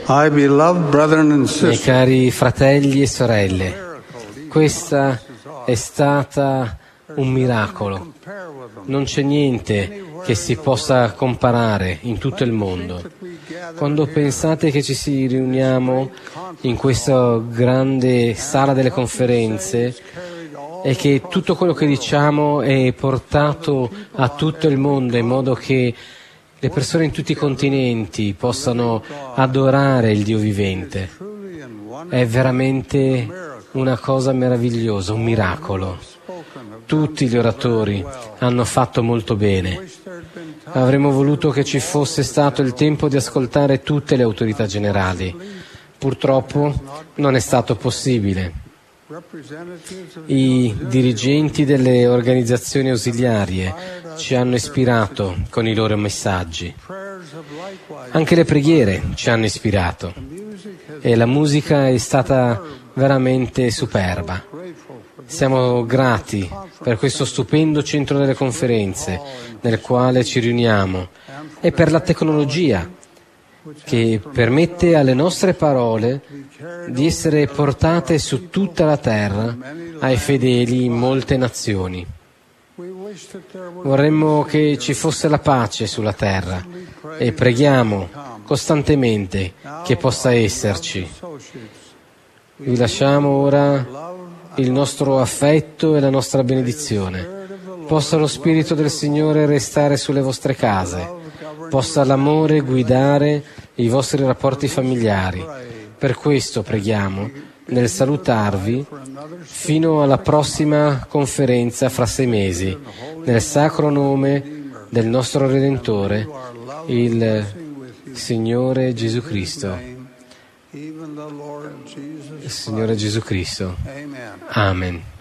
My beloved brethren and Miei sisters, cari fratelli e sorelle, questa è stata un miracolo. Non c'è niente che si possa comparare in tutto il mondo. Quando pensate che ci si riuniamo in questa grande sala delle conferenze e che tutto quello che diciamo è portato a tutto il mondo in modo che le persone in tutti i continenti possano adorare il Dio vivente, è veramente una cosa meravigliosa, un miracolo. Tutti gli oratori hanno fatto molto bene. Avremmo voluto che ci fosse stato il tempo di ascoltare tutte le autorità generali. Purtroppo non è stato possibile. I dirigenti delle organizzazioni ausiliarie ci hanno ispirato con i loro messaggi. Anche le preghiere ci hanno ispirato e la musica è stata veramente superba. Siamo grati per questo stupendo centro delle conferenze nel quale ci riuniamo e per la tecnologia che permette alle nostre parole di essere portate su tutta la terra ai fedeli in molte nazioni. Vorremmo che ci fosse la pace sulla terra e preghiamo costantemente che possa esserci. Vi lasciamo ora il nostro affetto e la nostra benedizione. Possa lo Spirito del Signore restare sulle vostre case. Possa l'amore guidare i vostri rapporti familiari. Per questo preghiamo nel salutarvi fino alla prossima conferenza fra 6 mesi, nel sacro nome del nostro Redentore, il Signore Gesù Cristo. Il Signore Gesù Cristo. Amen.